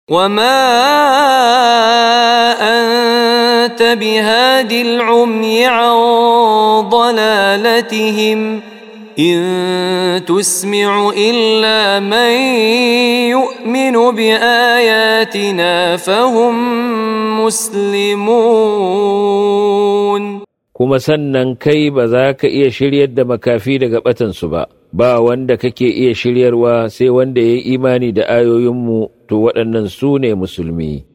وما أنت بهاد العمي عن ضلالتهم إن تسمع إلا من يؤمن بآياتنا فهم مسلمون. kuma sannan kai ba za ka iya shiryar da makafi daga batansu ba wanda kake iya shiryarwa sai wanda ya yi imani da ayoyinmu, to waɗannan su ne musulmi.